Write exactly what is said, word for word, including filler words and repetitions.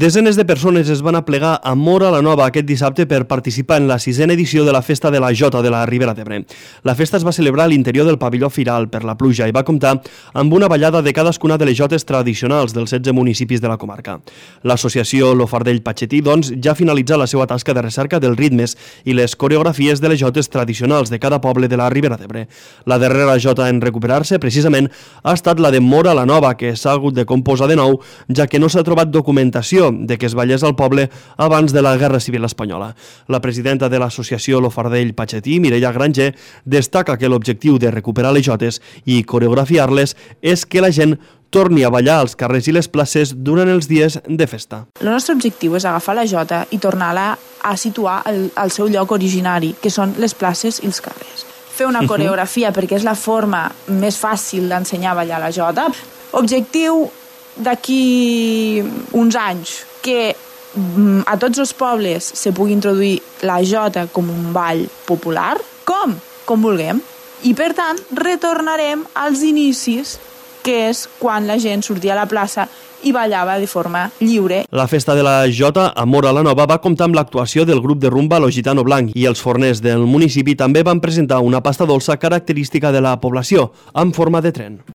Desenes de persones es van aplegar a Móra la Nova aquest dissabte per participar en la sisena edició de la Festa de la Jota de la Ribera d'Ebre. La festa es va celebrar a l'interior del pavelló Firal per la pluja i va comptar amb una ballada de cadascuna de les jotes tradicionals dels setze municipis de la comarca. L'associació Lo Fardell Patxetí, doncs, ja ha finalitzat la seva tasca de recerca dels ritmes i les coreografies de les jotes tradicionals de cada poble de la Ribera d'Ebre. La darrera jota en recuperar-se, precisament, ha estat la de Móra la Nova, que s'ha hagut de composar de nou, ja que no s'ha trobat documentació de que es ballés al poble abans de la Guerra Civil Espanyola. La presidenta de l'associació Lo Fardell Patxetí, Mireia Granger, destaca que l'objectiu de recuperar les jotes i coreografiar-les és que la gent torni a ballar als carrers i les places durant els dies de festa. El nostre objectiu és agafar la jota i tornar-la a situar al, al seu lloc originari, que són les places i els carrers. Fer una coreografia uh-huh. perquè és la forma més fàcil d'ensenyar a ballar la jota. Objectiu d'aquí uns anys, que a tots els pobles se pugui introduir la jota com un ball popular, com? Com vulguem. I per tant, retornarem als inicis, que és quan la gent sortia a la plaça i ballava de forma lliure. La festa de la jota a Móra la Nova va comptar amb l'actuació del grup de rumba Lo Gitano Blanc i els forners del municipi també van presentar una pasta dolça característica de la població, en forma de tren.